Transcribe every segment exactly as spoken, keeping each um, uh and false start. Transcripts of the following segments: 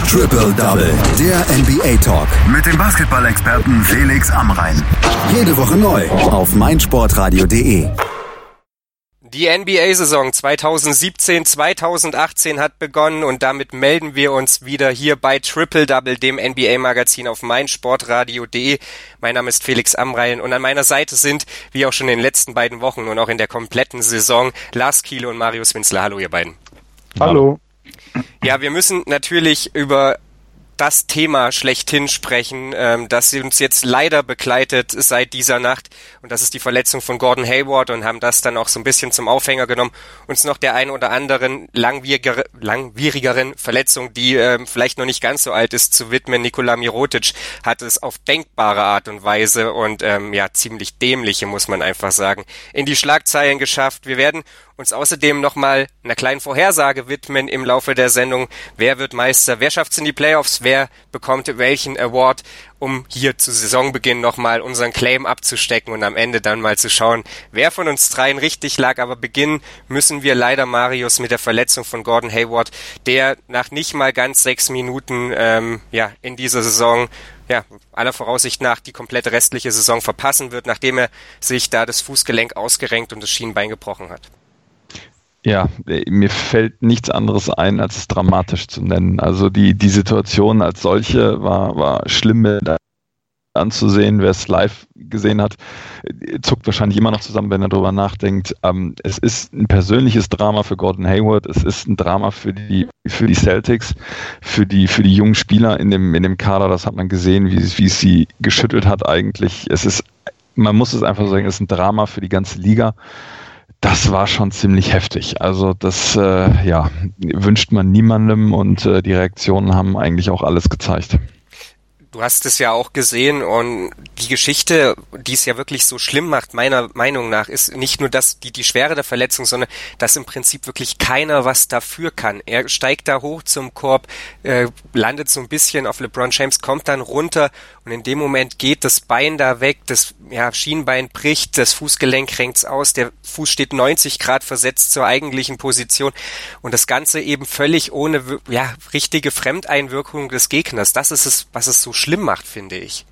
Triple Double, der N B A-Talk. Mit dem Basketball-Experten Felix Amrain. Jede Woche neu auf meinsportradio punkt de. Die N B A-Saison zwanzig siebzehn zwanzig achtzehn hat begonnen und damit melden wir uns wieder hier bei Triple Double, dem N B A-Magazin auf meinsportradio punkt de. Mein Name ist Felix Amrain und an meiner Seite sind, wie auch schon in den letzten beiden Wochen und auch in der kompletten Saison, Lars Kiele und Marius Winzler. Hallo ihr beiden. Hallo. Ja, wir müssen natürlich über das Thema schlechthin sprechen, ähm, das uns jetzt leider begleitet seit dieser Nacht, und das ist die Verletzung von Gordon Hayward, und haben das dann auch so ein bisschen zum Aufhänger genommen, uns noch der einen oder anderen langwierigere, langwierigeren Verletzung, die ähm, vielleicht noch nicht ganz so alt ist, zu widmen. Nikola Mirotic hat es auf denkbare Art und Weise und ähm, ja ziemlich dämliche, muss man einfach sagen, in die Schlagzeilen geschafft. Wir werden uns außerdem nochmal einer kleinen Vorhersage widmen im Laufe der Sendung. Wer wird Meister? Wer schafft es in die Playoffs? Wer bekommt welchen Award? Um hier zu Saisonbeginn nochmal unseren Claim abzustecken und am Ende dann mal zu schauen, wer von uns dreien richtig lag. Aber beginnen müssen wir leider, Marius, mit der Verletzung von Gordon Hayward, der nach nicht mal ganz sechs Minuten ähm, ja in dieser Saison ja, aller Voraussicht nach die komplette restliche Saison verpassen wird, nachdem er sich da das Fußgelenk ausgerenkt und das Schienbein gebrochen hat. Ja, mir fällt nichts anderes ein, als es dramatisch zu nennen. Also die, die Situation als solche war, war schlimm mit anzusehen. Wer es live gesehen hat, zuckt wahrscheinlich immer noch zusammen, wenn er darüber nachdenkt. Ähm, es ist ein persönliches Drama für Gordon Hayward. Es ist ein Drama für die, für die Celtics, für die, für die jungen Spieler in dem, in dem Kader. Das hat man gesehen, wie, wie es sie geschüttelt hat eigentlich. Es ist, man muss es einfach sagen, es ist ein Drama für die ganze Liga. Das war schon ziemlich heftig. Also das äh, ja, wünscht man niemandem, und äh, die Reaktionen haben eigentlich auch alles gezeigt. Du hast es ja auch gesehen, und die Geschichte, die es ja wirklich so schlimm macht, meiner Meinung nach, ist nicht nur das, die, die Schwere der Verletzung, sondern dass im Prinzip wirklich keiner was dafür kann. Er steigt da hoch zum Korb, äh, landet so ein bisschen auf LeBron James, kommt dann runter, und in dem Moment geht das Bein da weg, das ja, Schienbein bricht, das Fußgelenk renkt's aus, der Fuß steht neunzig Grad versetzt zur eigentlichen Position, und das Ganze eben völlig ohne ja, richtige Fremdeinwirkung des Gegners. Das ist es, was es so schlimm macht, finde ich.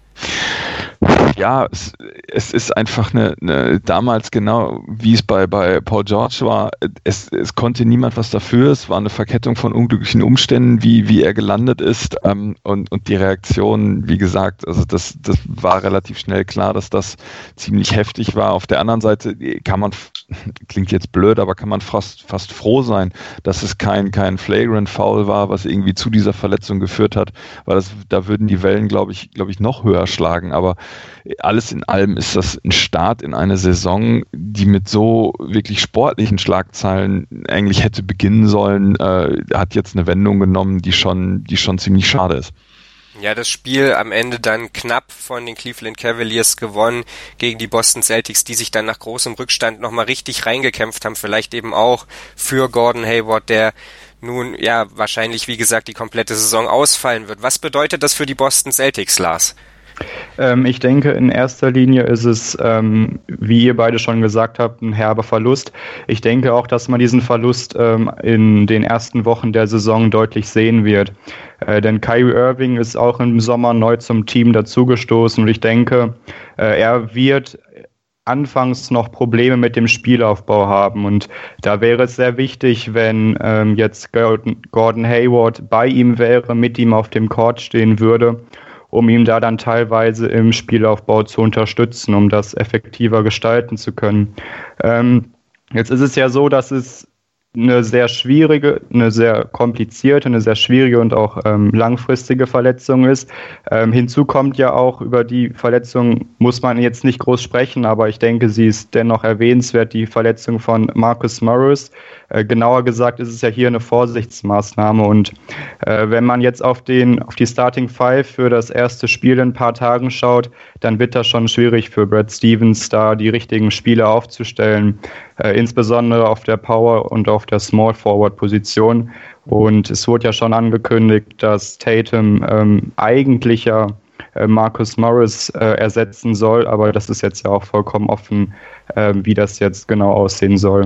Ja, es, es ist einfach eine, eine, damals genau, wie es bei, bei Paul George war, es, es konnte niemand was dafür, es war eine Verkettung von unglücklichen Umständen, wie, wie er gelandet ist, ähm, und, und die Reaktion, wie gesagt, also das, das war relativ schnell klar, dass das ziemlich heftig war. Auf der anderen Seite kann man, klingt jetzt blöd, aber kann man fast, fast froh sein, dass es kein, kein Flagrant Foul war, was irgendwie zu dieser Verletzung geführt hat, weil das, da würden die Wellen, glaube ich, glaube ich, noch höher schlagen, aber alles in allem ist das ein Start in eine Saison, die mit so wirklich sportlichen Schlagzeilen eigentlich hätte beginnen sollen, äh, hat jetzt eine Wendung genommen, die schon, die schon ziemlich schade ist. Ja, das Spiel am Ende dann knapp von den Cleveland Cavaliers gewonnen gegen die Boston Celtics, die sich dann nach großem Rückstand nochmal richtig reingekämpft haben, vielleicht eben auch für Gordon Hayward, der nun ja wahrscheinlich, wie gesagt, die komplette Saison ausfallen wird. Was bedeutet das für die Boston Celtics, Lars? Ähm, ich denke, in erster Linie ist es, ähm, wie ihr beide schon gesagt habt, ein herber Verlust. Ich denke auch, dass man diesen Verlust ähm, in den ersten Wochen der Saison deutlich sehen wird. Äh, denn Kyrie Irving ist auch im Sommer neu zum Team dazugestoßen, und ich denke, äh, er wird anfangs noch Probleme mit dem Spielaufbau haben, und da wäre es sehr wichtig, wenn ähm, jetzt Gordon Hayward bei ihm wäre, mit ihm auf dem Court stehen würde, um ihn da dann teilweise im Spielaufbau zu unterstützen, um das effektiver gestalten zu können. Ähm, jetzt ist es ja so, dass es eine sehr schwierige, eine sehr komplizierte, eine sehr schwierige und auch ähm, langfristige Verletzung ist. Ähm, hinzu kommt ja auch, über die Verletzung muss man jetzt nicht groß sprechen, aber ich denke, sie ist dennoch erwähnenswert, die Verletzung von Marcus Morris. Äh, genauer gesagt ist es ja hier eine Vorsichtsmaßnahme, und äh, wenn man jetzt auf den auf die Starting Five für das erste Spiel in ein paar Tagen schaut, dann wird das schon schwierig für Brad Stevens, da die richtigen Spieler aufzustellen, äh, insbesondere auf der Power und auf der Small Forward Position. Und es wurde ja schon angekündigt, dass Tatum ähm, eigentlich ja äh, Marcus Morris äh, ersetzen soll, aber das ist jetzt ja auch vollkommen offen, äh, wie das jetzt genau aussehen soll.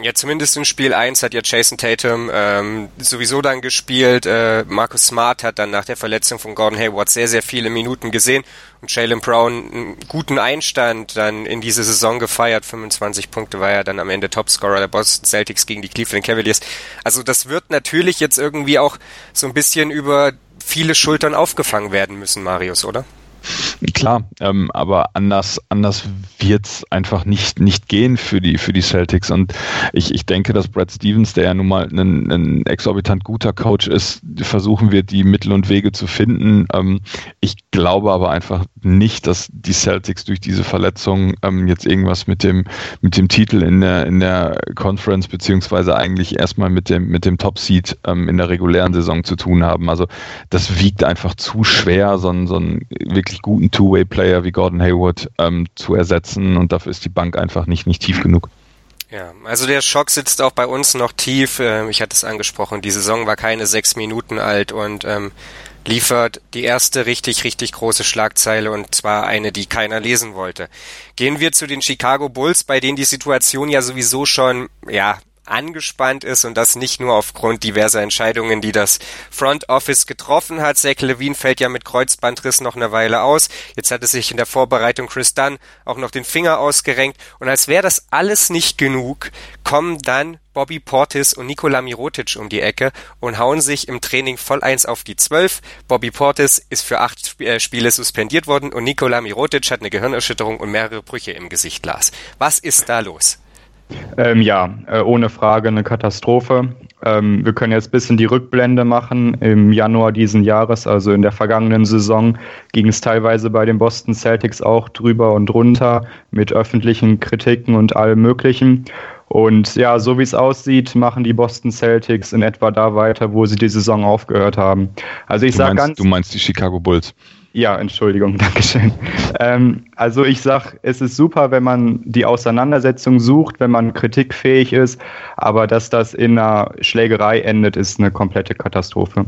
Ja, zumindest in Spiel eins hat ja Jason Tatum ähm, sowieso dann gespielt. Äh, Marcus Smart hat dann nach der Verletzung von Gordon Hayward sehr, sehr viele Minuten gesehen und Jaylen Brown einen guten Einstand dann in diese Saison gefeiert. fünfundzwanzig Punkte war er dann am Ende Topscorer der Boston Celtics gegen die Cleveland Cavaliers. Also das wird natürlich jetzt irgendwie auch so ein bisschen über viele Schultern aufgefangen werden müssen, Marius, oder? Klar, ähm, aber anders anders wird's einfach nicht nicht gehen für die für die Celtics und ich ich denke, dass Brad Stevens, der ja nun mal ein, ein exorbitant guter Coach ist, versuchen wird, die Mittel und Wege zu finden. Ähm, ich glaube aber einfach nicht, dass die Celtics durch diese Verletzung ähm, jetzt irgendwas mit dem mit dem Titel in der in der Conference beziehungsweise eigentlich erstmal mit dem mit dem Top Seed ähm, in der regulären Saison zu tun haben. Also das wiegt einfach zu schwer, so ein so ein wirklich guten Two-Way-Player wie Gordon Hayward ähm, zu ersetzen und dafür ist die Bank einfach nicht, nicht tief genug. Ja, also der Schock sitzt auch bei uns noch tief. Ähm, ich hatte es angesprochen, die Saison war keine sechs Minuten alt und ähm, liefert die erste richtig, richtig große Schlagzeile und zwar eine, die keiner lesen wollte. Gehen wir zu den Chicago Bulls, bei denen die Situation ja sowieso schon, ja, angespannt ist und das nicht nur aufgrund diverser Entscheidungen, die das Front Office getroffen hat. Zach LaVine fällt ja mit Kreuzbandriss noch eine Weile aus. Jetzt hat es sich in der Vorbereitung Chris Dunn auch noch den Finger ausgerenkt und als wäre das alles nicht genug, kommen dann Bobby Portis und Nikola Mirotic um die Ecke und hauen sich im Training voll eins auf die zwölf. Bobby Portis ist für acht Sp- äh, Spiele suspendiert worden und Nikola Mirotic hat eine Gehirnerschütterung und mehrere Brüche im Gesicht, Lars. Was ist da los? Ähm, ja, äh, ohne Frage eine Katastrophe. Ähm, wir können jetzt ein bisschen die Rückblende machen. Im Januar diesen Jahres, also in der vergangenen Saison, ging es teilweise bei den Boston Celtics auch drüber und runter mit öffentlichen Kritiken und allem Möglichen. Und ja, so wie es aussieht, machen die Boston Celtics in etwa da weiter, wo sie die Saison aufgehört haben. Also ich sage ganz... Du meinst die Chicago Bulls? Ja, Entschuldigung, Dankeschön. Ähm, also ich sag, es ist super, wenn man die Auseinandersetzung sucht, wenn man kritikfähig ist, aber dass das in einer Schlägerei endet, ist eine komplette Katastrophe.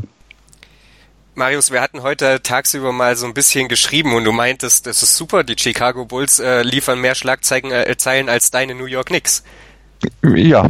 Marius, wir hatten heute tagsüber mal so ein bisschen geschrieben und du meintest, das ist super, die Chicago Bulls äh, liefern mehr Schlagzeilen äh, Zeilen als deine New York Knicks. Ja,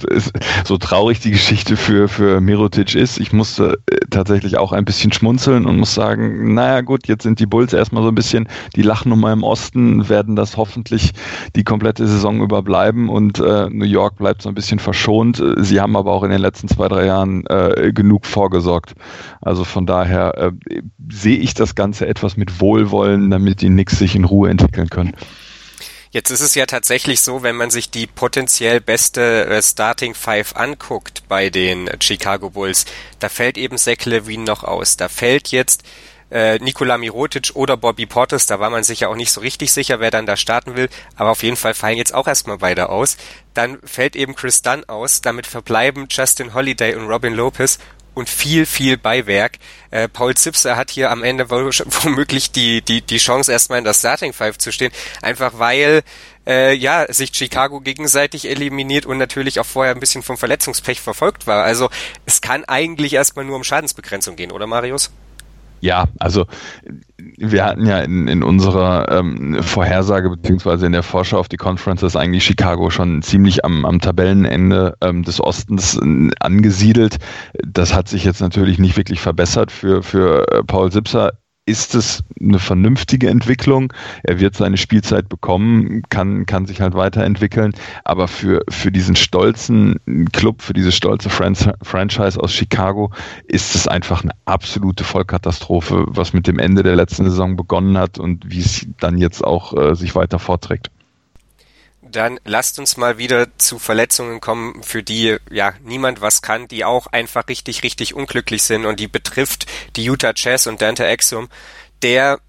so traurig die Geschichte für, für Mirotic ist. Ich musste tatsächlich auch ein bisschen schmunzeln und muss sagen, naja gut, jetzt sind die Bulls erstmal so ein bisschen die Lachnummer im Osten, werden das hoffentlich die komplette Saison überbleiben und äh, New York bleibt so ein bisschen verschont. Sie haben aber auch in den letzten zwei, drei Jahren äh, genug vorgesorgt. Also von daher äh, sehe ich das Ganze etwas mit Wohlwollen, damit die Knicks sich in Ruhe entwickeln können. Jetzt ist es ja tatsächlich so, wenn man sich die potenziell beste äh, Starting Five anguckt bei den äh, Chicago Bulls, da fällt eben Zach LaVine noch aus. Da fällt jetzt äh, Nikola Mirotic oder Bobby Portis, da war man sich ja auch nicht so richtig sicher, wer dann da starten will, aber auf jeden Fall fallen jetzt auch erstmal beide aus. Dann fällt eben Chris Dunn aus, damit verbleiben Justin Holiday und Robin Lopez und viel, viel Beiwerk. Äh, Paul Zipser hat hier am Ende womöglich die, die, die Chance, erstmal in der Starting Five zu stehen, einfach weil äh, ja sich Chicago gegenseitig eliminiert und natürlich auch vorher ein bisschen vom Verletzungspech verfolgt war. Also es kann eigentlich erstmal nur um Schadensbegrenzung gehen, oder Marius? Ja, also wir hatten ja in, in unserer ähm, Vorhersage beziehungsweise in der Vorschau auf die Conferences eigentlich Chicago schon ziemlich am, am Tabellenende ähm, des Ostens äh, angesiedelt. Das hat sich jetzt natürlich nicht wirklich verbessert für, für äh, Paul Zipser. Ist es eine vernünftige Entwicklung? Er wird seine Spielzeit bekommen, kann, kann sich halt weiterentwickeln, aber für, für diesen stolzen Club, für diese stolze Fran- Franchise aus Chicago ist es einfach eine absolute Vollkatastrophe, was mit dem Ende der letzten Saison begonnen hat und wie es dann jetzt auch äh, sich weiter vorträgt. Dann lasst uns mal wieder zu Verletzungen kommen, für die ja niemand was kann, die auch einfach richtig, richtig unglücklich sind und die betrifft die Utah Jazz und Dante Exum, der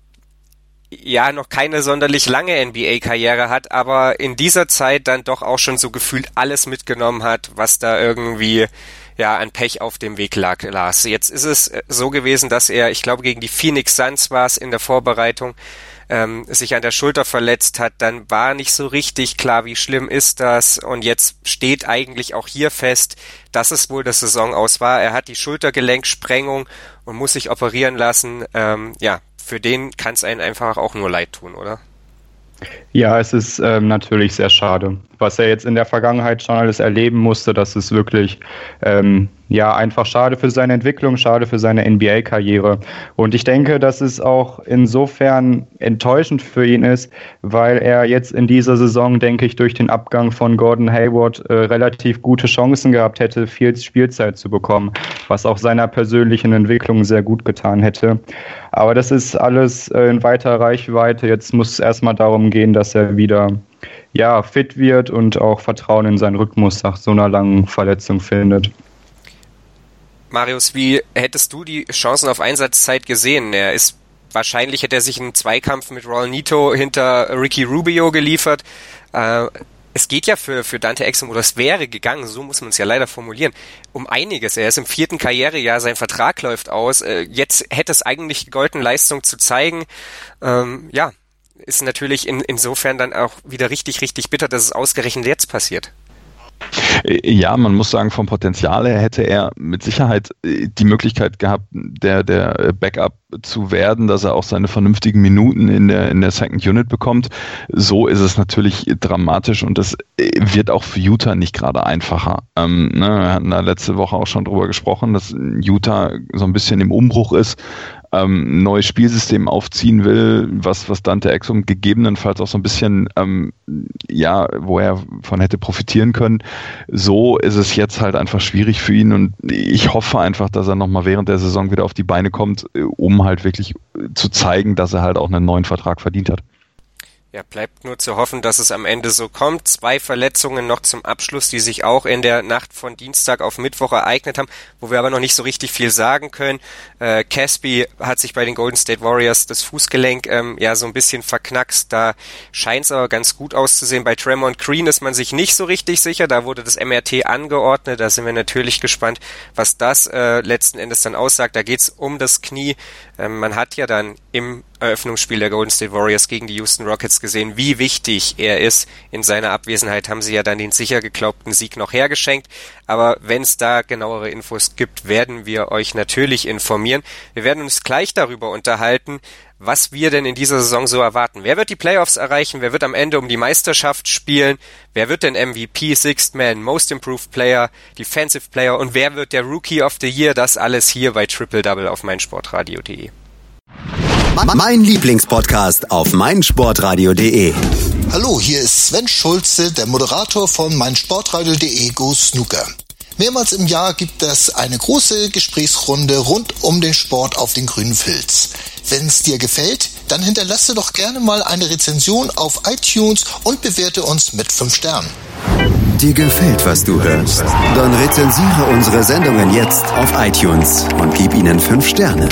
ja noch keine sonderlich lange N B A-Karriere hat, aber in dieser Zeit dann doch auch schon so gefühlt alles mitgenommen hat, was da irgendwie ja an Pech auf dem Weg lag, Lars. Jetzt ist es so gewesen, dass er, ich glaube gegen die Phoenix Suns war es in der Vorbereitung, ähm, sich an der Schulter verletzt hat, dann war nicht so richtig klar, wie schlimm ist das und jetzt steht eigentlich auch hier fest, dass es wohl das Saison aus war. Er hat die Schultergelenksprengung und muss sich operieren lassen. Ähm, ja, für den kann es einen einfach auch nur leid tun, oder? Ja, es ist ähm, natürlich sehr schade. Was er jetzt in der Vergangenheit schon alles erleben musste, das ist wirklich ähm, ja einfach schade für seine Entwicklung, schade für seine N B A-Karriere. Und ich denke, dass es auch insofern enttäuschend für ihn ist, weil er jetzt in dieser Saison, denke ich, durch den Abgang von Gordon Hayward äh, relativ gute Chancen gehabt hätte, viel Spielzeit zu bekommen, was auch seiner persönlichen Entwicklung sehr gut getan hätte. Aber das ist alles äh, in weiter Reichweite. Jetzt muss es erstmal darum gehen, dass er wieder ja, fit wird und auch Vertrauen in seinen Rhythmus nach so einer langen Verletzung findet. Marius, wie hättest du die Chancen auf Einsatzzeit gesehen? Er ist wahrscheinlich hätte er sich einen Zweikampf mit Raul Neto hinter Ricky Rubio geliefert. Äh, es geht ja für, für Dante Exum, oder es wäre gegangen, so muss man es ja leider formulieren, um einiges. Er ist im vierten Karrierejahr, sein Vertrag läuft aus. Äh, jetzt hätte es eigentlich gegolten, Leistung zu zeigen. Ähm, ja, ist natürlich in, insofern dann auch wieder richtig, richtig bitter, dass es ausgerechnet jetzt passiert. Ja, man muss sagen, vom Potenzial her hätte er mit Sicherheit die Möglichkeit gehabt, der, der Backup zu werden, dass er auch seine vernünftigen Minuten in der, in der Second Unit bekommt. So ist es natürlich dramatisch und das wird auch für Utah nicht gerade einfacher. Ähm, ne, wir hatten da letzte Woche auch schon drüber gesprochen, dass Utah so ein bisschen im Umbruch ist. Ähm, ein neues Spielsystem aufziehen will, was, was Dante Exum gegebenenfalls auch so ein bisschen, ähm, ja, wo er von hätte profitieren können. So ist es jetzt halt einfach schwierig für ihn und ich hoffe einfach, dass er nochmal während der Saison wieder auf die Beine kommt, um halt wirklich zu zeigen, dass er halt auch einen neuen Vertrag verdient hat. Ja, bleibt nur zu hoffen, dass es am Ende so kommt. Zwei Verletzungen noch zum Abschluss, die sich auch in der Nacht von Dienstag auf Mittwoch ereignet haben, wo wir aber noch nicht so richtig viel sagen können. Äh, Caspi hat sich bei den Golden State Warriors das Fußgelenk ähm, ja so ein bisschen verknackst. Da scheint es aber ganz gut auszusehen. Bei Draymond Green ist man sich nicht so richtig sicher. Da wurde das M R T angeordnet. Da sind wir natürlich gespannt, was das äh, letzten Endes dann aussagt. Da geht's um das Knie. Ähm, man hat ja dann im Eröffnungsspiel der Golden State Warriors gegen die Houston Rockets gesehen, wie wichtig er ist. In seiner Abwesenheit haben sie ja dann den sicher geglaubten Sieg noch hergeschenkt. Aber wenn es da genauere Infos gibt, werden wir euch natürlich informieren. Wir werden uns gleich darüber unterhalten, was wir denn in dieser Saison so erwarten. Wer wird die Playoffs erreichen? Wer wird am Ende um die Meisterschaft spielen? Wer wird denn M V P, Sixth Man, Most Improved Player, Defensive Player und wer wird der Rookie of the Year? Das alles hier bei Triple Double auf meinsportradio punkt de. Mein Lieblingspodcast auf meinsportradio punkt de. Hallo, hier ist Sven Schulze, der Moderator von meinsportradio punkt de Go Snooker. Mehrmals im Jahr gibt es eine große Gesprächsrunde rund um den Sport auf den grünen Filz. Wenn es dir gefällt, dann hinterlasse doch gerne mal eine Rezension auf iTunes und bewerte uns mit fünf Sternen. Dir gefällt, was du hörst? Dann rezensiere unsere Sendungen jetzt auf iTunes und gib ihnen fünf Sterne.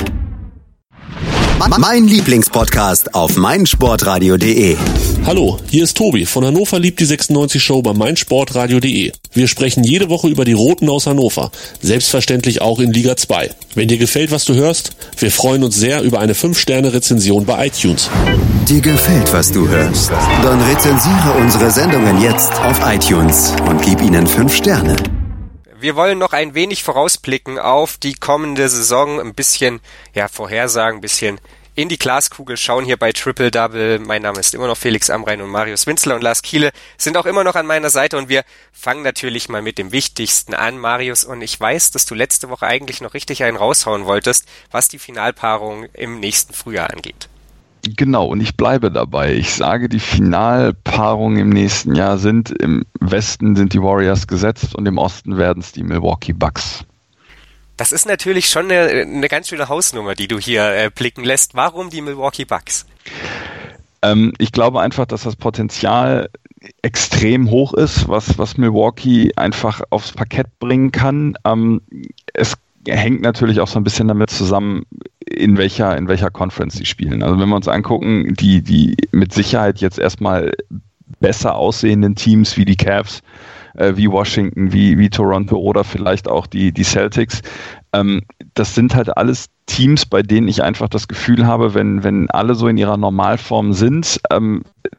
Mein Lieblingspodcast auf meinsportradio punkt de. Hallo, hier ist Tobi von Hannover liebt die sechsundneunzig Show bei meinsportradio punkt de. Wir sprechen jede Woche über die Roten aus Hannover, selbstverständlich auch in Liga zwei. Wenn dir gefällt, was du hörst, wir freuen uns sehr über eine fünf Sterne Rezension bei iTunes. Dir gefällt, was du hörst? Dann rezensiere unsere Sendungen jetzt auf iTunes und gib ihnen fünf Sterne. Wir wollen noch ein wenig vorausblicken auf die kommende Saison, ein bisschen, ja, vorhersagen, ein bisschen in die Glaskugel schauen hier bei Triple Double. Mein Name ist immer noch Felix Amrain und Marius Winzler und Lars Kiele sind auch immer noch an meiner Seite und wir fangen natürlich mal mit dem Wichtigsten an, Marius, und ich weiß, dass du letzte Woche eigentlich noch richtig einen raushauen wolltest, was die Finalpaarung im nächsten Frühjahr angeht. Genau, und ich bleibe dabei. Ich sage, die Finalpaarungen im nächsten Jahr sind, im Westen sind die Warriors gesetzt und im Osten werden es die Milwaukee Bucks. Das ist natürlich schon eine, eine ganz schöne Hausnummer, die du hier äh, blicken lässt. Warum die Milwaukee Bucks? Ähm, ich glaube einfach, dass das Potenzial extrem hoch ist, was, was Milwaukee einfach aufs Parkett bringen kann. Ähm, es hängt natürlich auch so ein bisschen damit zusammen, in welcher, in welcher Conference sie spielen. Also wenn wir uns angucken, die, die mit Sicherheit jetzt erstmal besser aussehenden Teams wie die Cavs, äh, wie Washington, wie, wie Toronto oder vielleicht auch die, die Celtics, ähm, das sind halt alles Teams, bei denen ich einfach das Gefühl habe, wenn, wenn alle so in ihrer Normalform sind, ähm,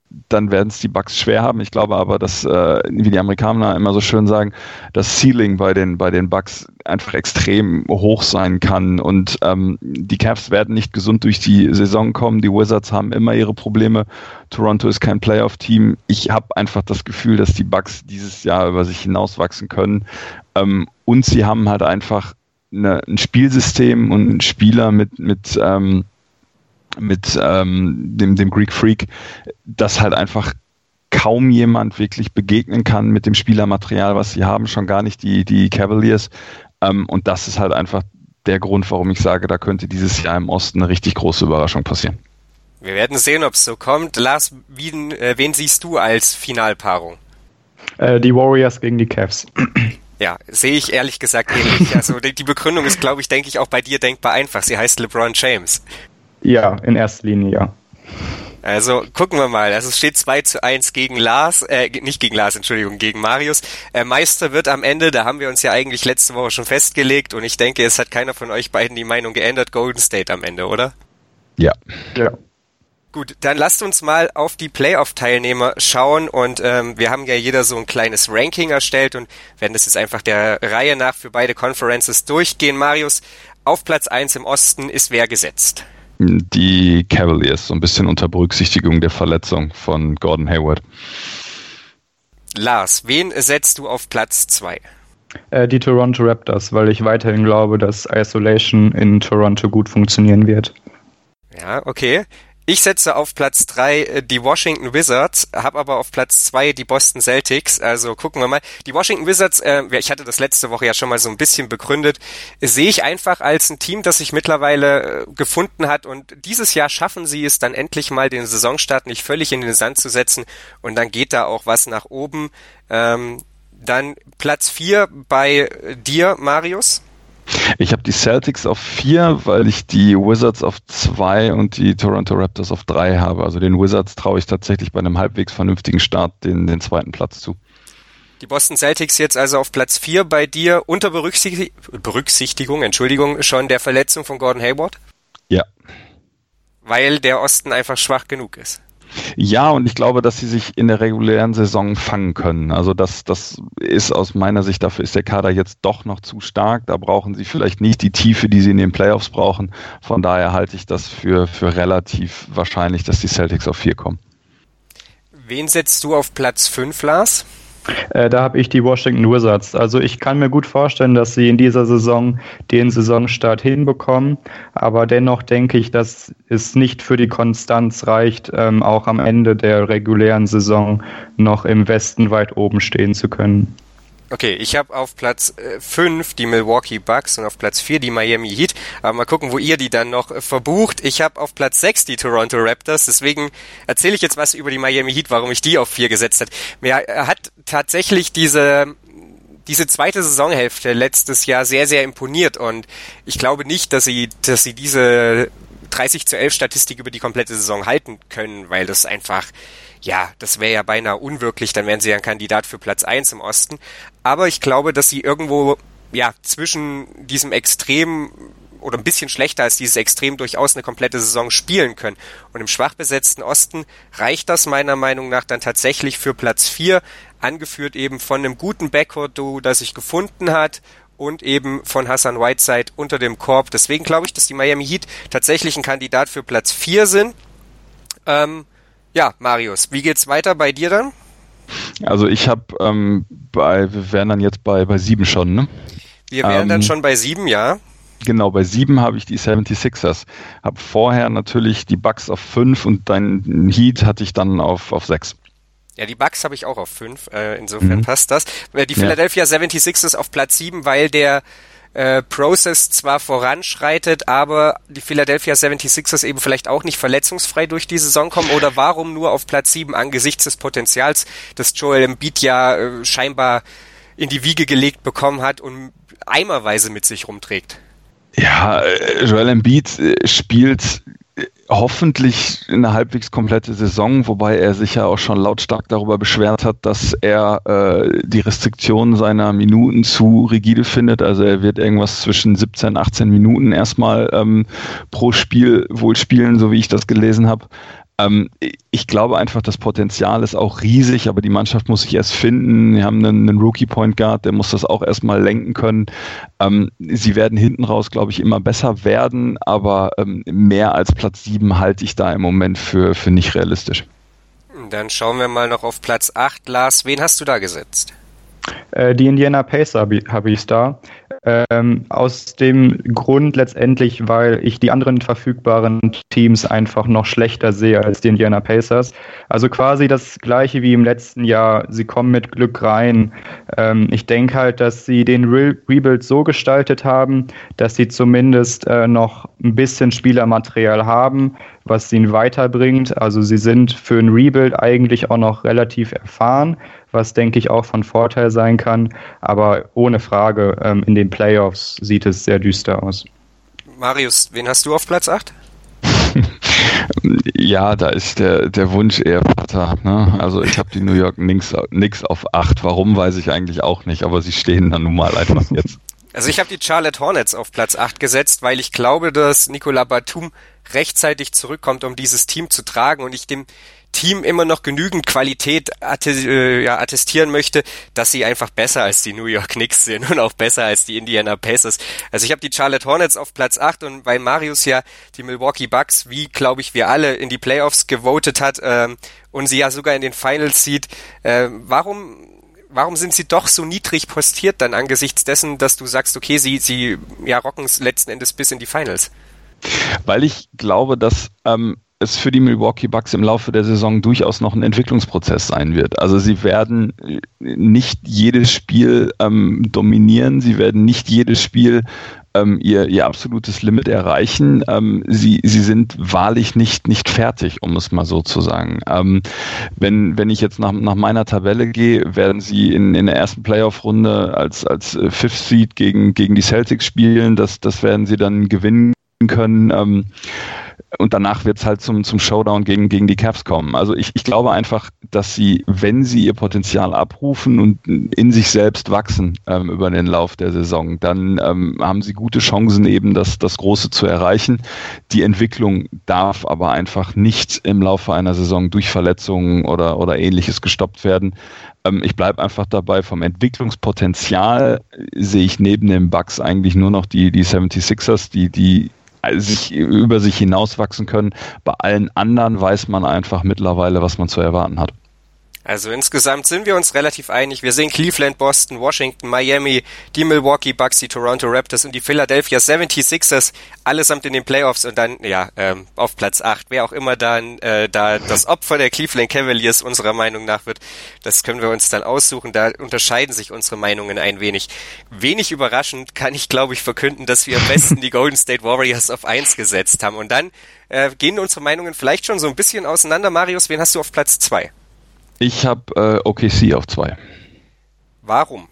dann werden es die Bucks schwer haben. Ich glaube aber, dass, äh, wie die Amerikaner immer so schön sagen, das Ceiling bei den, bei den Bucks einfach extrem hoch sein kann und ähm, die Cavs werden nicht gesund durch die Saison kommen. Die Wizards haben immer ihre Probleme. Toronto ist kein Playoff-Team. Ich habe einfach das Gefühl, dass die Bucks dieses Jahr über sich hinauswachsen können ähm, und sie haben halt einfach eine, ein Spielsystem und einen Spieler mit, mit ähm, mit ähm, dem, dem Greek Freak, dass halt einfach kaum jemand wirklich begegnen kann mit dem Spielermaterial, was sie haben, schon gar nicht die, die Cavaliers. Ähm, und das ist halt einfach der Grund, warum ich sage, da könnte dieses Jahr im Osten eine richtig große Überraschung passieren. Wir werden sehen, ob es so kommt. Lars, wen, äh, wen siehst du als Finalpaarung? Äh, die Warriors gegen die Cavs. Ja, sehe ich ehrlich gesagt ähnlich. Also die, die Begründung ist, glaube ich, denke ich, auch bei dir denkbar einfach. Sie heißt LeBron James. Ja, in erster Linie, ja. Also gucken wir mal. Also es steht zwei zu eins gegen Lars, äh, nicht gegen Lars, Entschuldigung, gegen Marius. Äh, Meister wird am Ende, da haben wir uns ja eigentlich letzte Woche schon festgelegt und ich denke, es hat keiner von euch beiden die Meinung geändert, Golden State am Ende, oder? Ja. Ja. Gut, dann lasst uns mal auf die Playoff-Teilnehmer schauen und ähm, wir haben ja jeder so ein kleines Ranking erstellt und werden das jetzt einfach der Reihe nach für beide Conferences durchgehen. Marius, auf Platz eins im Osten ist wer gesetzt? Die Cavaliers, so ein bisschen unter Berücksichtigung der Verletzung von Gordon Hayward. Lars, wen setzt du auf Platz zwei? Äh, die Toronto Raptors, weil ich weiterhin glaube, dass Isolation in Toronto gut funktionieren wird. Ja, okay. Ich setze auf Platz drei die Washington Wizards, habe aber auf Platz zwei die Boston Celtics. Also gucken wir mal. Die Washington Wizards, äh, ich hatte das letzte Woche ja schon mal so ein bisschen begründet, sehe ich einfach als ein Team, das sich mittlerweile äh, gefunden hat. Und dieses Jahr schaffen sie es dann endlich mal, den Saisonstart nicht völlig in den Sand zu setzen. Und dann geht da auch was nach oben. Ähm, dann Platz vier bei dir, Marius. Ich habe die Celtics auf vier, weil ich die Wizards auf zwei und die Toronto Raptors auf drei habe. Also den Wizards traue ich tatsächlich bei einem halbwegs vernünftigen Start den, den zweiten Platz zu. Die Boston Celtics jetzt also auf Platz vier bei dir, unter Berücksichtig- Berücksichtigung, Entschuldigung, schon der Verletzung von Gordon Hayward? Ja. Weil der Osten einfach schwach genug ist. Ja, und ich glaube, dass sie sich in der regulären Saison fangen können. Also das, das ist aus meiner Sicht, dafür ist der Kader jetzt doch noch zu stark. Da brauchen sie vielleicht nicht die Tiefe, die sie in den Playoffs brauchen. Von daher halte ich das für, für relativ wahrscheinlich, dass die Celtics auf vier kommen. Wen setzt du auf Platz fünf, Lars? Äh, da habe ich die Washington Wizards. Also ich kann mir gut vorstellen, dass sie in dieser Saison den Saisonstart hinbekommen, aber dennoch denke ich, dass es nicht für die Konstanz reicht, ähm, auch am Ende der regulären Saison noch im Westen weit oben stehen zu können. Okay, ich habe auf Platz fünf die Milwaukee Bucks und auf Platz vier die Miami Heat. Aber mal gucken, wo ihr die dann noch äh, verbucht. Ich habe auf Platz sechs die Toronto Raptors. Deswegen erzähle ich jetzt was über die Miami Heat, warum ich die auf vier gesetzt habe. Mir hat tatsächlich diese diese zweite Saisonhälfte letztes Jahr sehr, sehr imponiert. Und ich glaube nicht, dass sie, dass sie diese dreißig zu elf Statistik über die komplette Saison halten können, weil das einfach... Ja, das wäre ja beinahe unwirklich, dann wären sie ja ein Kandidat für Platz eins im Osten. Aber ich glaube, dass sie irgendwo ja zwischen diesem Extrem oder ein bisschen schlechter als dieses Extrem durchaus eine komplette Saison spielen können. Und im schwach besetzten Osten reicht das meiner Meinung nach dann tatsächlich für Platz vier, angeführt eben von einem guten Backcourt-Duo, das sich gefunden hat und eben von Hassan Whiteside unter dem Korb. Deswegen glaube ich, dass die Miami Heat tatsächlich ein Kandidat für Platz vier sind. Ähm, Ja, Marius, wie geht's weiter bei dir dann? Also ich habe ähm, bei, wir wären dann jetzt bei, bei sieben schon, ne? Wir wären ähm, dann schon bei sieben, ja. Genau, bei sieben habe ich die seventy-sixers. Habe vorher natürlich die Bucks auf fünf und dein Heat hatte ich dann auf, auf sechs. Ja, die Bucks habe ich auch auf fünf, äh, insofern mhm. passt das. Die Philadelphia ja. seventy-sixers auf Platz sieben, weil der Äh, Process zwar voranschreitet, aber die Philadelphia seventy-sixers eben vielleicht auch nicht verletzungsfrei durch die Saison kommen, oder warum nur auf Platz sieben angesichts des Potenzials, das Joel Embiid ja äh, scheinbar in die Wiege gelegt bekommen hat und eimerweise mit sich rumträgt? Ja, Joel Embiid spielt hoffentlich eine halbwegs komplette Saison, wobei er sich ja auch schon lautstark darüber beschwert hat, dass er äh, die Restriktionen seiner Minuten zu rigide findet. Also er wird irgendwas zwischen siebzehn, achtzehn Minuten erstmal ähm, pro Spiel wohl spielen, so wie ich das gelesen habe. Ähm, ich glaube einfach, das Potenzial ist auch riesig, aber die Mannschaft muss sich erst finden. Wir haben einen, einen Rookie-Point Guard, der muss das auch erstmal lenken können. Ähm, sie werden hinten raus, glaube ich, immer besser werden, aber ähm, mehr als Platz sieben halte ich da im Moment für, für nicht realistisch. Dann schauen wir mal noch auf Platz acht. Lars, wen hast du da gesetzt? Äh, die Indiana Pacers habe hab ich da. Ähm, aus dem Grund letztendlich, weil ich die anderen verfügbaren Teams einfach noch schlechter sehe als die Indiana Pacers. Also quasi das gleiche wie im letzten Jahr. Sie kommen mit Glück rein. Ähm, ich denke halt, dass sie den Re- Rebuild so gestaltet haben, dass sie zumindest äh, noch ein bisschen Spielermaterial haben, was sie weiterbringt. Also sie sind für ein Rebuild eigentlich auch noch relativ erfahren, was, denke ich, auch von Vorteil sein kann. Aber ohne Frage, ähm, in den Playoffs sieht es sehr düster aus. Marius, wen hast du auf Platz acht? Ja, da ist der, der Wunsch eher Vater. Ne? Also ich habe die New York Knicks, Knicks auf acht. Warum, weiß ich eigentlich auch nicht, aber sie stehen dann nun mal einfach jetzt. Also ich habe die Charlotte Hornets auf Platz acht gesetzt, weil ich glaube, dass Nicolas Batum rechtzeitig zurückkommt, um dieses Team zu tragen und ich dem Team immer noch genügend Qualität attest- äh, ja, attestieren möchte, dass sie einfach besser als die New York Knicks sind und auch besser als die Indiana Pacers. Also ich habe die Charlotte Hornets auf Platz acht und weil Marius ja die Milwaukee Bucks, wie glaube ich wir alle, in die Playoffs gewotet hat ähm, und sie ja sogar in den Finals sieht, äh, warum warum sind sie doch so niedrig postiert dann angesichts dessen, dass du sagst, okay, sie sie ja rocken es letzten Endes bis in die Finals? Weil ich glaube, dass ähm, es für die Milwaukee Bucks im Laufe der Saison durchaus noch ein Entwicklungsprozess sein wird. Also sie werden nicht jedes Spiel ähm, dominieren, sie werden nicht jedes Spiel ähm, ihr, ihr absolutes Limit erreichen. Ähm, sie, sie sind wahrlich nicht, nicht fertig, um es mal so zu sagen. Ähm, wenn, wenn ich jetzt nach, nach meiner Tabelle gehe, werden sie in, in der ersten Playoff-Runde als, als Fifth Seed gegen, gegen die Celtics spielen. Das, das werden sie dann gewinnen können. Ähm, Und danach wird es halt zum, zum Showdown gegen, gegen die Cavs kommen. Also ich, ich glaube einfach, dass sie, wenn sie ihr Potenzial abrufen und in sich selbst wachsen ähm, über den Lauf der Saison, dann ähm, haben sie gute Chancen eben, das, das Große zu erreichen. Die Entwicklung darf aber einfach nicht im Laufe einer Saison durch Verletzungen oder, oder Ähnliches gestoppt werden. Ähm, ich bleibe einfach dabei, vom Entwicklungspotenzial sehe ich neben den Bucks eigentlich nur noch die, die seventy-sixers, die, die sich über sich hinauswachsen können. Bei allen anderen weiß man einfach mittlerweile, was man zu erwarten hat. Also insgesamt sind wir uns relativ einig. Wir sehen Cleveland, Boston, Washington, Miami, die Milwaukee Bucks, die Toronto Raptors und die Philadelphia seventy-sixers allesamt in den Playoffs und dann ja ähm, auf Platz acht. Wer auch immer dann äh, da das Opfer der Cleveland Cavaliers unserer Meinung nach wird, das können wir uns dann aussuchen. Da unterscheiden sich unsere Meinungen ein wenig. Wenig überraschend kann ich, glaube ich, verkünden, dass wir am besten die Golden State Warriors auf eins gesetzt haben. Und dann äh, gehen unsere Meinungen vielleicht schon so ein bisschen auseinander. Marius, wen hast du auf Platz zwei? Ich habe äh, O K C auf zwei. Warum?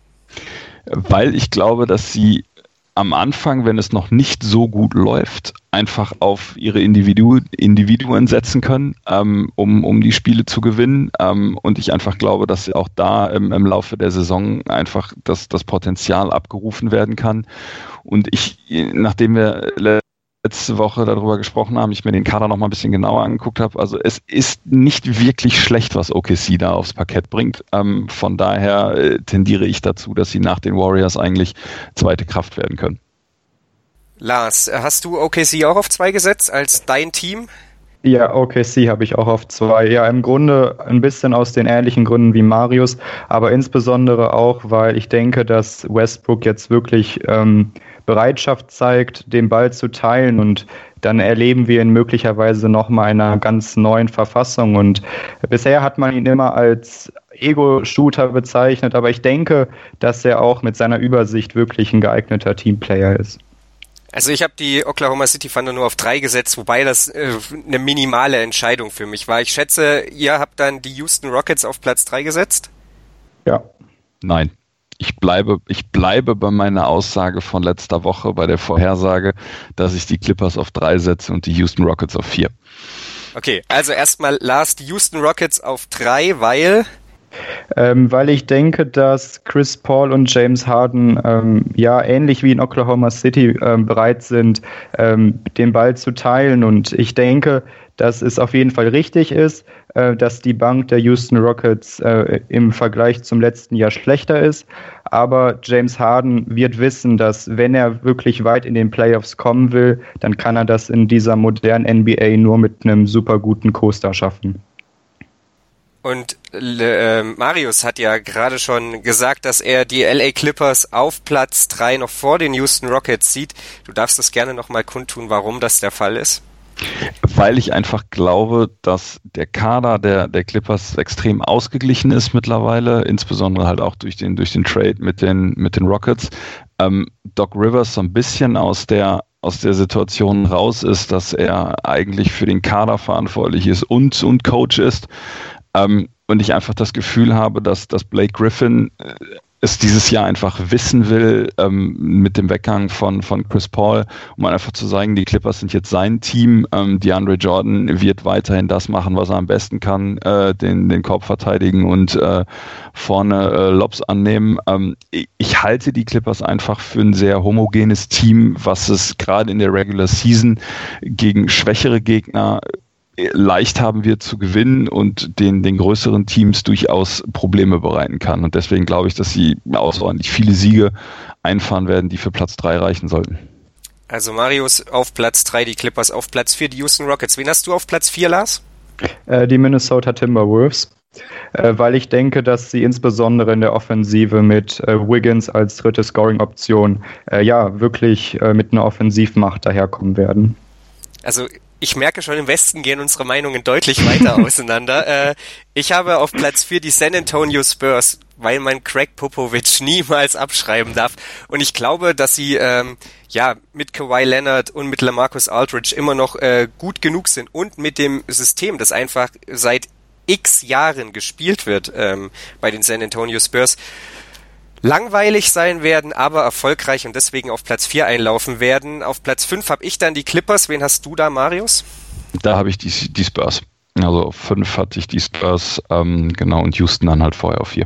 Weil ich glaube, dass sie am Anfang, wenn es noch nicht so gut läuft, einfach auf ihre Individu- Individuen setzen können, ähm, um, um die Spiele zu gewinnen. Ähm, und ich einfach glaube, dass auch da im, im Laufe der Saison einfach das, das Potenzial abgerufen werden kann. Und ich, nachdem wir letzte Woche darüber gesprochen haben, ich mir den Kader noch mal ein bisschen genauer angeguckt habe. Also es ist nicht wirklich schlecht, was O K C da aufs Parkett bringt. Ähm, von daher äh, tendiere ich dazu, dass sie nach den Warriors eigentlich zweite Kraft werden können. Lars, hast du O K C auch auf zwei gesetzt als dein Team? Ja, O K C habe ich auch auf zwei. Ja, im Grunde ein bisschen aus den ähnlichen Gründen wie Marius, aber insbesondere auch, weil ich denke, dass Westbrook jetzt wirklich ähm, Bereitschaft zeigt, den Ball zu teilen und dann erleben wir ihn möglicherweise nochmal in einer ganz neuen Verfassung und bisher hat man ihn immer als Ego-Shooter bezeichnet, aber ich denke, dass er auch mit seiner Übersicht wirklich ein geeigneter Teamplayer ist. Also ich habe die Oklahoma City Thunder nur auf drei gesetzt, wobei das äh, eine minimale Entscheidung für mich war. Ich schätze, ihr habt dann die Houston Rockets auf Platz drei gesetzt? Ja. Nein. Ich bleibe, ich bleibe bei meiner Aussage von letzter Woche, bei der Vorhersage, dass ich die Clippers auf drei setze und die Houston Rockets auf vier. Okay, also erstmal Lars, die Houston Rockets auf drei, weil... Ähm, weil ich denke, dass Chris Paul und James Harden ähm, ja ähnlich wie in Oklahoma City ähm, bereit sind, ähm, den Ball zu teilen. Und ich denke, dass es auf jeden Fall richtig ist, äh, dass die Bank der Houston Rockets äh, im Vergleich zum letzten Jahr schlechter ist. Aber James Harden wird wissen, dass wenn er wirklich weit in den Playoffs kommen will, dann kann er das in dieser modernen N B A nur mit einem super guten Co-Star schaffen. Und äh, Marius hat ja gerade schon gesagt, dass er die L A Clippers auf Platz drei noch vor den Houston Rockets sieht. Du darfst das gerne nochmal kundtun, warum das der Fall ist. Weil ich einfach glaube, dass der Kader der, der Clippers extrem ausgeglichen ist mittlerweile, insbesondere halt auch durch den, durch den Trade mit den, mit den Rockets. Ähm, Doc Rivers so ein bisschen aus der aus der Situation raus ist, dass er eigentlich für den Kader verantwortlich ist und, und Coach ist. Ähm, und ich einfach das Gefühl habe, dass, dass Blake Griffin äh, es dieses Jahr einfach wissen will, ähm, mit dem Weggang von, von Chris Paul, um einfach zu sagen, die Clippers sind jetzt sein Team, ähm, DeAndre Jordan wird weiterhin das machen, was er am besten kann, äh, den, den Korb verteidigen und äh, vorne äh, Lobs annehmen. Ähm, ich, ich halte die Clippers einfach für ein sehr homogenes Team, was es gerade in der Regular Season gegen schwächere Gegner leicht haben wir zu gewinnen und den, den größeren Teams durchaus Probleme bereiten kann. Und deswegen glaube ich, dass sie außerordentlich viele Siege einfahren werden, die für Platz drei reichen sollten. Also Marius auf Platz drei, die Clippers auf Platz vier, die Houston Rockets. Wen hast du auf Platz vier, Lars? Äh, die Minnesota Timberwolves. Äh, weil ich denke, dass sie insbesondere in der Offensive mit äh, Wiggins als dritte Scoring-Option äh, ja wirklich äh, mit einer Offensivmacht daherkommen werden. Also ich merke schon, im Westen gehen unsere Meinungen deutlich weiter auseinander. Äh, ich habe auf Platz vier die San Antonio Spurs, weil man Craig Popovich niemals abschreiben darf. Und ich glaube, dass sie ähm, ja mit Kawhi Leonard und mit LaMarcus Aldridge immer noch äh, gut genug sind und mit dem System, das einfach seit x Jahren gespielt wird ähm, bei den San Antonio Spurs, langweilig sein werden, aber erfolgreich und deswegen auf Platz vier einlaufen werden. Auf Platz fünf habe ich dann die Clippers. Wen hast du da, Marius? Da habe ich die, die Spurs. Also auf fünf hatte ich die Spurs, ähm, genau, und Houston dann halt vorher auf vier.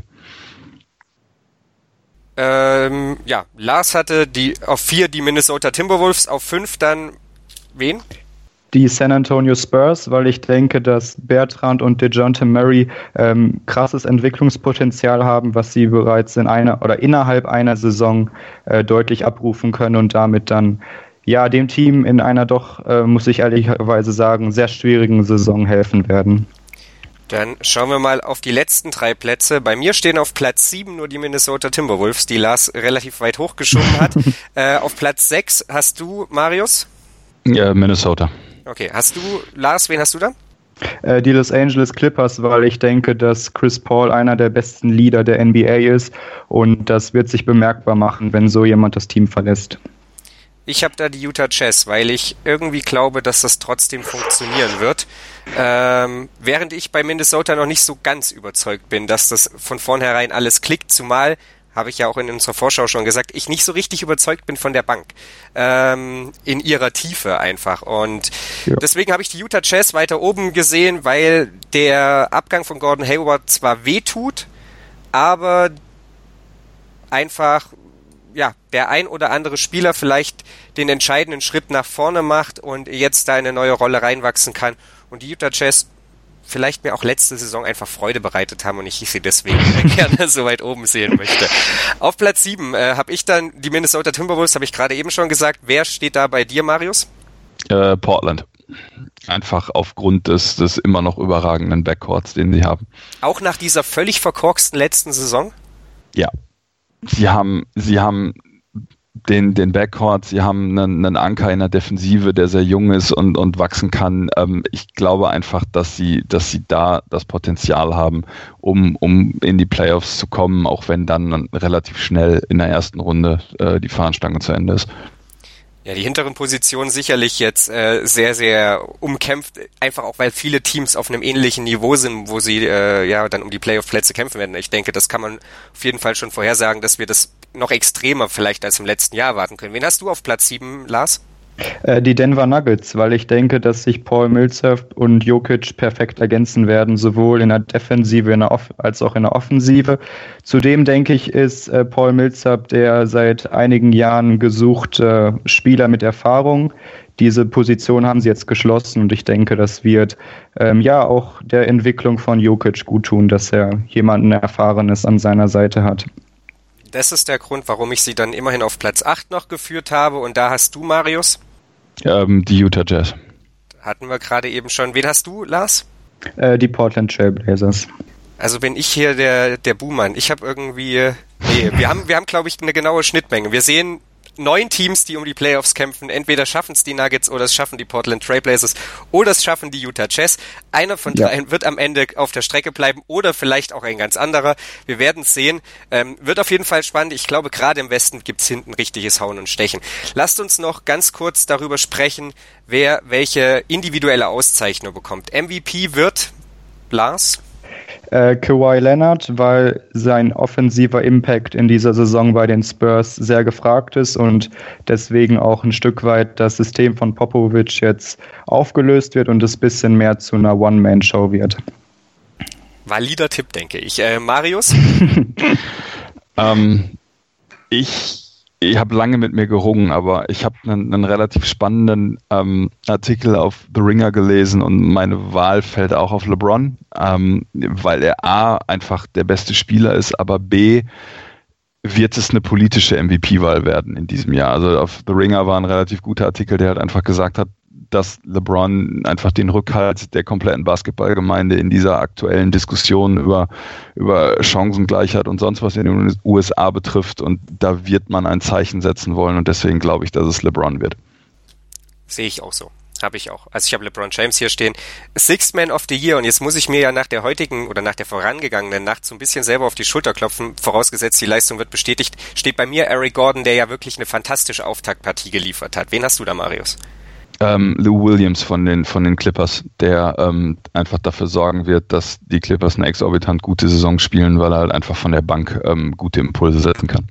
Ähm, ja, Lars hatte die auf vier die Minnesota Timberwolves, auf fünf dann wen? Die San Antonio Spurs, weil ich denke, dass Bertrand und DeJounte Murray ähm, krasses Entwicklungspotenzial haben, was sie bereits in einer oder innerhalb einer Saison äh, deutlich abrufen können und damit dann ja dem Team in einer doch, äh, muss ich ehrlicherweise sagen, sehr schwierigen Saison helfen werden. Dann schauen wir mal auf die letzten drei Plätze. Bei mir stehen auf Platz sieben nur die Minnesota Timberwolves, die Lars relativ weit hochgeschoben hat. äh, auf Platz sechs hast du, Marius? Ja, Minnesota. Okay, hast du, Lars, wen hast du dann? Äh, die Los Angeles Clippers, weil ich denke, dass Chris Paul einer der besten Leader der N B A ist und das wird sich bemerkbar machen, wenn so jemand das Team verlässt. Ich habe da die Utah Jazz, weil ich irgendwie glaube, dass das trotzdem funktionieren wird. Ähm, während ich bei Minnesota noch nicht so ganz überzeugt bin, dass das von vornherein alles klickt, zumal, habe ich ja auch in unserer Vorschau schon gesagt, ich nicht so richtig überzeugt bin von der Bank. Ähm, in ihrer Tiefe einfach. Und ja. Deswegen habe ich die Utah Jazz weiter oben gesehen, weil der Abgang von Gordon Hayward zwar wehtut, aber einfach ja, der ein oder andere Spieler vielleicht den entscheidenden Schritt nach vorne macht und jetzt da in eine neue Rolle reinwachsen kann. Und die Utah Jazz vielleicht mir auch letzte Saison einfach Freude bereitet haben und ich sie deswegen gerne so weit oben sehen möchte. Auf Platz sieben äh, habe ich dann die Minnesota Timberwolves, habe ich gerade eben schon gesagt. Wer steht da bei dir, Marius? Äh, Portland. Einfach aufgrund des, des immer noch überragenden Backcourts, den sie haben. Auch nach dieser völlig verkorksten letzten Saison? Ja. Sie haben, sie haben den, den Backcourt, sie haben einen, einen Anker in der Defensive, der sehr jung ist und, und wachsen kann. Ähm, ich glaube einfach, dass sie, dass sie da das Potenzial haben, um, um in die Playoffs zu kommen, auch wenn dann relativ schnell in der ersten Runde äh, die Fahnenstange zu Ende ist. Ja, die hinteren Positionen sicherlich jetzt äh, sehr, sehr umkämpft, einfach auch, weil viele Teams auf einem ähnlichen Niveau sind, wo sie äh, ja dann um die Playoff-Plätze kämpfen werden. Ich denke, das kann man auf jeden Fall schon vorhersagen, dass wir das noch extremer vielleicht als im letzten Jahr erwarten können. Wen hast du auf Platz sieben, Lars? Äh, die Denver Nuggets, weil ich denke, dass sich Paul Millsap und Jokic perfekt ergänzen werden, sowohl in der Defensive in der Off- als auch in der Offensive. Zudem denke ich, ist äh, Paul Millsap der seit einigen Jahren gesuchte Spieler mit Erfahrung. Diese Position haben sie jetzt geschlossen und ich denke, das wird ähm, ja auch der Entwicklung von Jokic gut tun, dass er jemanden Erfahrenes an seiner Seite hat. Das ist der Grund, warum ich sie dann immerhin auf Platz acht noch geführt habe. Und da hast du, Marius? Ähm, die Utah Jazz. Hatten wir gerade eben schon. Wen hast du, Lars? Äh, die Portland Trail Blazers. Also bin ich hier der der Buhmann. Ich habe irgendwie... Nee, wir haben, wir haben glaube ich, eine genaue Schnittmenge. Wir sehen neun Teams, die um die Playoffs kämpfen. Entweder schaffen es die Nuggets oder es schaffen die Portland Trail Blazers oder es schaffen die Utah Jazz. Einer von Ja. dreien wird am Ende auf der Strecke bleiben oder vielleicht auch ein ganz anderer. Wir werden es sehen. Ähm, wird auf jeden Fall spannend. Ich glaube, gerade im Westen gibt's hinten richtiges Hauen und Stechen. Lasst uns noch ganz kurz darüber sprechen, wer welche individuelle Auszeichnung bekommt. M V P wird Lars? Äh, Kawhi Leonard, weil sein offensiver Impact in dieser Saison bei den Spurs sehr gefragt ist und deswegen auch ein Stück weit das System von Popovich jetzt aufgelöst wird und es ein bisschen mehr zu einer One-Man-Show wird. Valider Tipp, denke ich. Äh, Marius? ähm, ich ich habe lange mit mir gerungen, aber ich habe einen, einen relativ spannenden ähm, Artikel auf The Ringer gelesen und meine Wahl fällt auch auf LeBron, ähm, weil er A, einfach der beste Spieler ist, aber B, wird es eine politische M V P-Wahl werden in diesem Jahr. Also auf The Ringer war ein relativ guter Artikel, der halt einfach gesagt hat, dass LeBron einfach den Rückhalt der kompletten Basketballgemeinde in dieser aktuellen Diskussion über, über Chancengleichheit und sonst was in den U S A betrifft. Und da wird man ein Zeichen setzen wollen. Und deswegen glaube ich, dass es LeBron wird. Sehe ich auch so. Habe ich auch. Also ich habe LeBron James hier stehen. Sixth Man of the Year. Und jetzt muss ich mir ja nach der heutigen oder nach der vorangegangenen Nacht so ein bisschen selber auf die Schulter klopfen. Vorausgesetzt, die Leistung wird bestätigt. Steht bei mir Eric Gordon, der ja wirklich eine fantastische Auftaktpartie geliefert hat. Wen hast du da, Marius? Ähm, Lou Williams von den von den Clippers, der ähm, einfach dafür sorgen wird, dass die Clippers eine exorbitant gute Saison spielen, weil er halt einfach von der Bank ähm, gute Impulse setzen kann.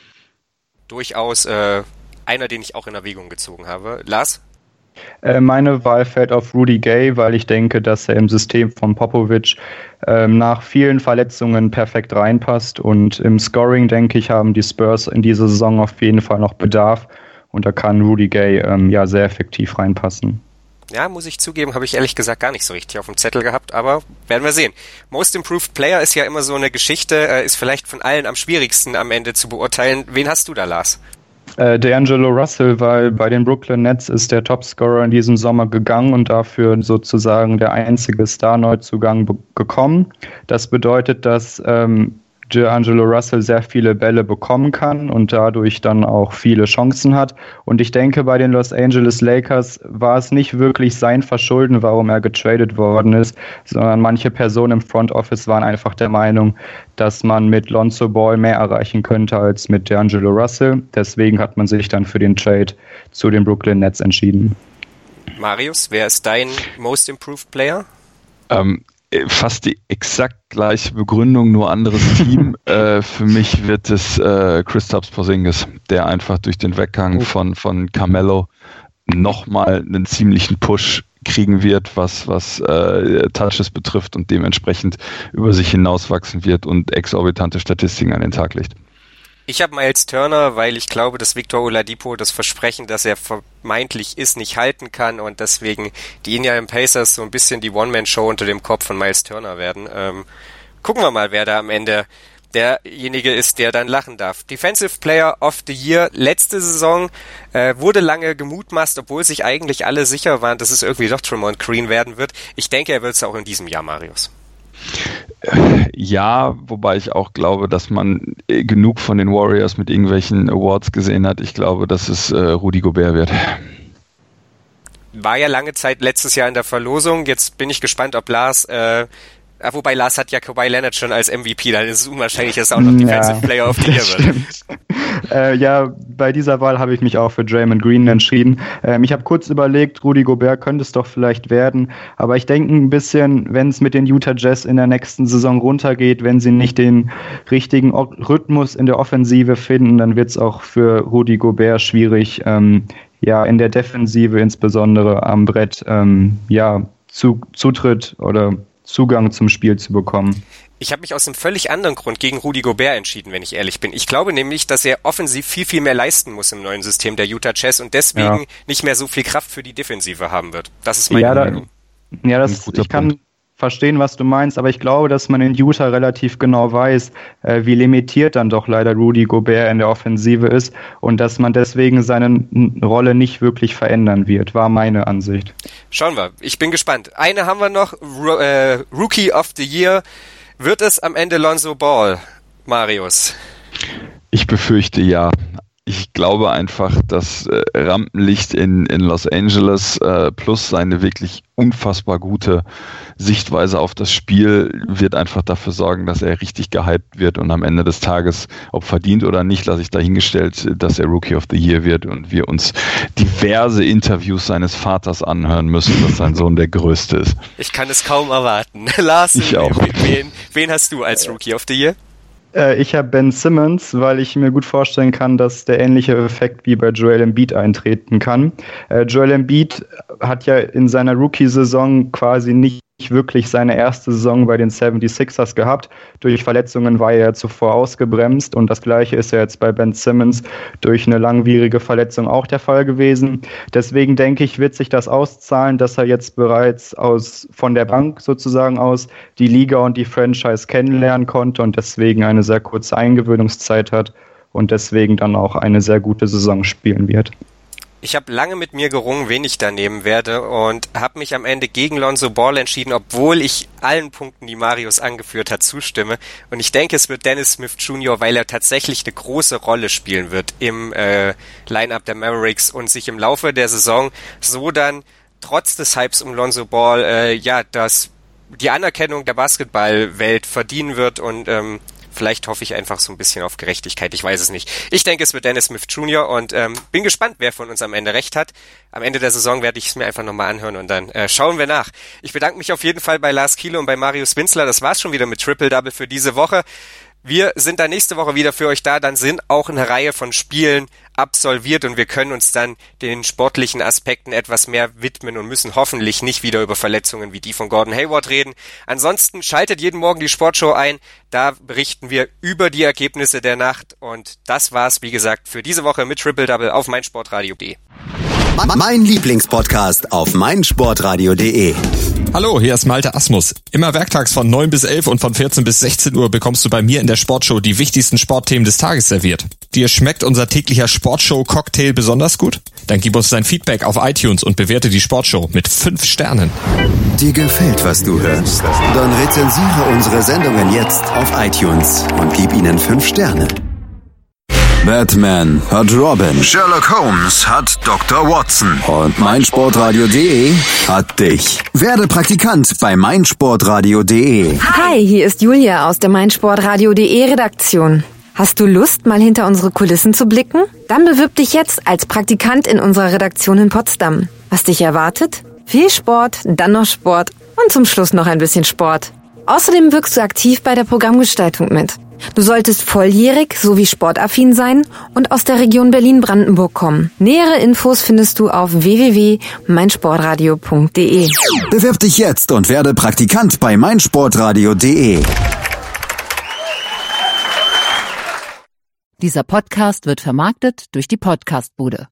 Durchaus äh, einer, den ich auch in Erwägung gezogen habe. Lars? Äh, meine Wahl fällt auf Rudy Gay, weil ich denke, dass er im System von Popovich ähm, nach vielen Verletzungen perfekt reinpasst und im Scoring, denke ich, haben die Spurs in dieser Saison auf jeden Fall noch Bedarf. Und da kann Rudy Gay ähm, ja sehr effektiv reinpassen. Ja, muss ich zugeben, habe ich ehrlich gesagt gar nicht so richtig auf dem Zettel gehabt, aber werden wir sehen. Most Improved Player ist ja immer so eine Geschichte, äh, ist vielleicht von allen am schwierigsten am Ende zu beurteilen. Wen hast du da, Lars? Äh, D'Angelo Russell, weil bei den Brooklyn Nets ist der Topscorer in diesem Sommer gegangen und dafür sozusagen der einzige Star-Neuzugang be- gekommen. Das bedeutet, dass ähm, D'Angelo Russell sehr viele Bälle bekommen kann und dadurch dann auch viele Chancen hat. Und ich denke, bei den Los Angeles Lakers war es nicht wirklich sein Verschulden, warum er getradet worden ist, sondern manche Personen im Front Office waren einfach der Meinung, dass man mit Lonzo Ball mehr erreichen könnte als mit D'Angelo Russell. Deswegen hat man sich dann für den Trade zu den Brooklyn Nets entschieden. Marius, wer ist dein Most Improved Player? Ähm, fast die exakt gleiche Begründung, nur anderes Team. äh, für mich wird es äh, Kristaps Porzingis, der einfach durch den Weggang von, von Carmelo nochmal einen ziemlichen Push kriegen wird, was, was äh, Touches betrifft und dementsprechend über sich hinauswachsen wird und exorbitante Statistiken an den Tag legt. Ich habe Miles Turner, weil ich glaube, dass Victor Oladipo das Versprechen, das er vermeintlich ist, nicht halten kann und deswegen die Indiana Pacers so ein bisschen die One-Man-Show unter dem Kopf von Miles Turner werden. Ähm, gucken wir mal, wer da am Ende derjenige ist, der dann lachen darf. Defensive Player of the Year letzte Saison äh, wurde lange gemutmaßt, obwohl sich eigentlich alle sicher waren, dass es irgendwie doch Draymond Green werden wird. Ich denke, er wird es auch in diesem Jahr, Marius. Ja, wobei ich auch glaube, dass man genug von den Warriors mit irgendwelchen Awards gesehen hat. Ich glaube, dass es äh, Rudy Gobert wird. War ja lange Zeit letztes Jahr in der Verlosung. Jetzt bin ich gespannt, ob Lars, äh, wobei Lars hat ja Kawhi Leonard schon als M V P, dann ist es unwahrscheinlich, dass er auch noch Defensive ja, Player of the Year wird. äh, ja, bei dieser Wahl habe ich mich auch für Draymond Green entschieden. Ähm, ich habe kurz überlegt, Rudy Gobert könnte es doch vielleicht werden, aber ich denke ein bisschen, wenn es mit den Utah Jazz in der nächsten Saison runtergeht, wenn sie nicht den richtigen o- Rhythmus in der Offensive finden, dann wird es auch für Rudy Gobert schwierig, ähm, ja in der Defensive insbesondere am Brett ähm, ja zu, Zutritt oder Zugang zum Spiel zu bekommen. Ich habe mich aus einem völlig anderen Grund gegen Rudy Gobert entschieden, wenn ich ehrlich bin. Ich glaube nämlich, dass er offensiv viel, viel mehr leisten muss im neuen System der Utah Jazz und deswegen ja. nicht mehr so viel Kraft für die Defensive haben wird. Das ist meine ja, Meinung. Da, ja, das, ich kann Punkt. verstehen, was du meinst, aber ich glaube, dass man in Utah relativ genau weiß, äh, wie limitiert dann doch leider Rudy Gobert in der Offensive ist und dass man deswegen seine Rolle nicht wirklich verändern wird, war meine Ansicht. Schauen wir, ich bin gespannt. Eine haben wir noch, Ro- äh, Rookie of the Year. Wird es am Ende Lonzo Ball, Marius? Ich befürchte ja. Ich glaube einfach, das äh, Rampenlicht in, in Los Angeles äh, plus seine wirklich unfassbar gute Sichtweise auf das Spiel wird einfach dafür sorgen, dass er richtig gehypt wird und am Ende des Tages, ob verdient oder nicht, lasse ich dahingestellt, dass er Rookie of the Year wird und wir uns diverse Interviews seines Vaters anhören müssen, dass sein Sohn der Größte ist. Ich kann es kaum erwarten. Lars, ich auch. Wen, wen hast du als Rookie of the Year? Ich habe Ben Simmons, weil ich mir gut vorstellen kann, dass der ähnliche Effekt wie bei Joel Embiid eintreten kann. Joel Embiid hat ja in seiner Rookie-Saison quasi nicht wirklich seine erste Saison bei den seventy-sixers gehabt. Durch Verletzungen war er ja zuvor ausgebremst und das Gleiche ist ja jetzt bei Ben Simmons durch eine langwierige Verletzung auch der Fall gewesen. Deswegen denke ich, wird sich das auszahlen, dass er jetzt bereits aus von der Bank sozusagen aus die Liga und die Franchise kennenlernen konnte und deswegen eine sehr kurze Eingewöhnungszeit hat und deswegen dann auch eine sehr gute Saison spielen wird. Ich habe lange mit mir gerungen, wen ich da nehmen werde und habe mich am Ende gegen Lonzo Ball entschieden, obwohl ich allen Punkten, die Marius angeführt hat, zustimme. Und ich denke, es wird Dennis Smith Junior, weil er tatsächlich eine große Rolle spielen wird im äh, Line-Up der Mavericks und sich im Laufe der Saison so dann trotz des Hypes um Lonzo Ball äh, ja das die Anerkennung der Basketballwelt verdienen wird und ähm, vielleicht hoffe ich einfach so ein bisschen auf Gerechtigkeit, ich weiß es nicht. Ich denke, es wird Dennis Smith Junior und ähm, bin gespannt, wer von uns am Ende recht hat. Am Ende der Saison werde ich es mir einfach nochmal anhören und dann äh, schauen wir nach. Ich bedanke mich auf jeden Fall bei Lars Kiele und bei Marius Winzler. Das war's schon wieder mit Triple Double für diese Woche. Wir sind dann nächste Woche wieder für euch da, dann sind auch eine Reihe von Spielen absolviert und wir können uns dann den sportlichen Aspekten etwas mehr widmen und müssen hoffentlich nicht wieder über Verletzungen wie die von Gordon Hayward reden. Ansonsten schaltet jeden Morgen die Sportshow ein, da berichten wir über die Ergebnisse der Nacht und das war's, wie gesagt, für diese Woche mit Triple Double auf meinsportradio punkt de. Mein Lieblingspodcast auf meinsportradio punkt de. Hallo, hier ist Malte Asmus. Immer werktags von neun bis elf und von vierzehn bis sechzehn Uhr bekommst du bei mir in der Sportshow die wichtigsten Sportthemen des Tages serviert. Dir schmeckt unser täglicher Sportshow-Cocktail besonders gut? Dann gib uns dein Feedback auf iTunes und bewerte die Sportshow mit fünf Sternen. Dir gefällt, was du hörst? Dann rezensiere unsere Sendungen jetzt auf iTunes und gib ihnen fünf Sterne. Batman hat Robin, Sherlock Holmes hat Doktor Watson und meinsportradio punkt de hat dich. Werde Praktikant bei meinsportradio punkt de. Hi, hier ist Julia aus der meinsportradio punkt de Redaktion. Hast du Lust, mal hinter unsere Kulissen zu blicken? Dann bewirb dich jetzt als Praktikant in unserer Redaktion in Potsdam. Was dich erwartet? Viel Sport, dann noch Sport und zum Schluss noch ein bisschen Sport. Außerdem wirkst du aktiv bei der Programmgestaltung mit. Du solltest volljährig sowie sportaffin sein und aus der Region Berlin-Brandenburg kommen. Nähere Infos findest du auf w w w punkt meinsportradio punkt de. Bewirb dich jetzt und werde Praktikant bei meinsportradio punkt de. Dieser Podcast wird vermarktet durch die Podcastbude.